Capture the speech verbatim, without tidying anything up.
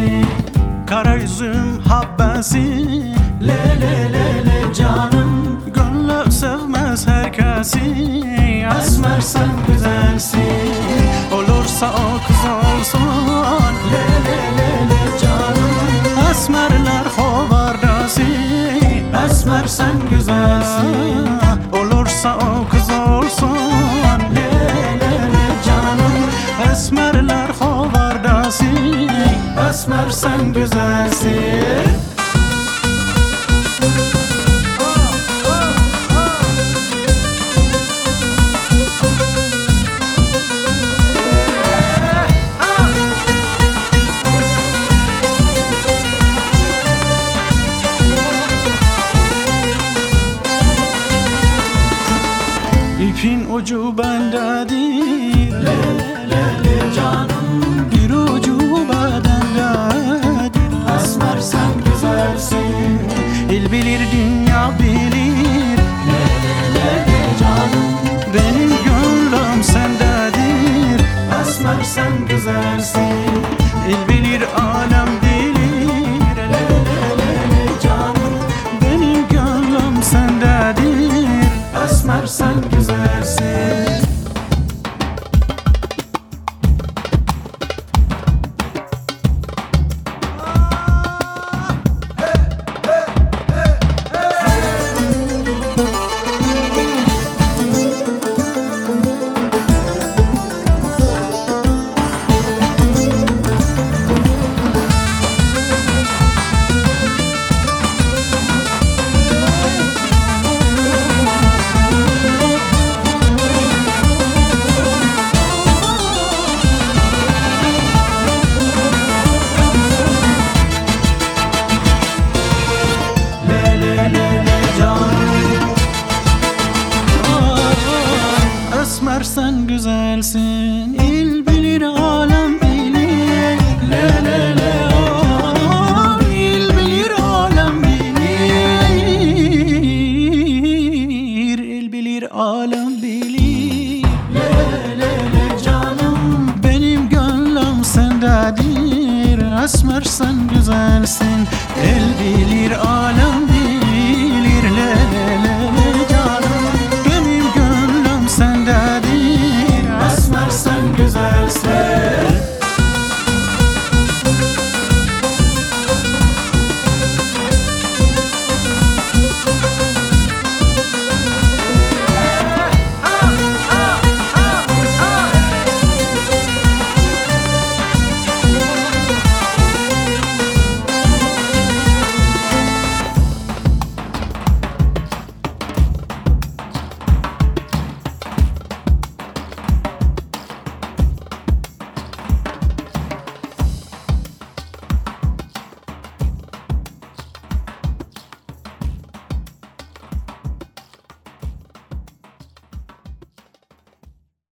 Kara üzüm habbesi, Le le le le canım, gönlü sevmez herkesi. esmer sen güzelsin. Olursa o kız olsun, Le le le le canım, esmerler hovardası. esmer sen güzelsin. Olursa o kız olsun, Le le le canım, esmerler hovardası. esmer sen güzelsin. İpin ucu bendedir, Le le le canım, bir ucu bedendedir. esmer sen güzelsin. İl bilir dünya bilir, Le le le le canım, benim gönlüm sendedir. esmer sen güzelsin. İl bilir alem bilir, Le le le le canım, benim gönlüm sendedir. esmer sen güzelsin. Le le le le canım, Esmer sen güzelsin, il bilir alem bilir. le le le Ah, il bilir alem bilir, il bilir alem bilir. le le le canım, Benim gönlüm sendedir, esmer sen güzelsin. El bilir alem bilir, le le